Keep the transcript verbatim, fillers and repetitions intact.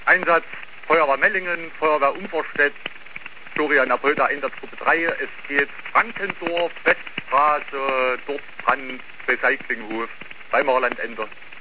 Einsatz Feuerwehr Mellingen, Feuerwehr Umverstedt, Florian Apolda, Einsatzgruppe drei. Es geht Frankendorf, Weststraße, dort Brand, Recyclinghof, Weimarer Landende.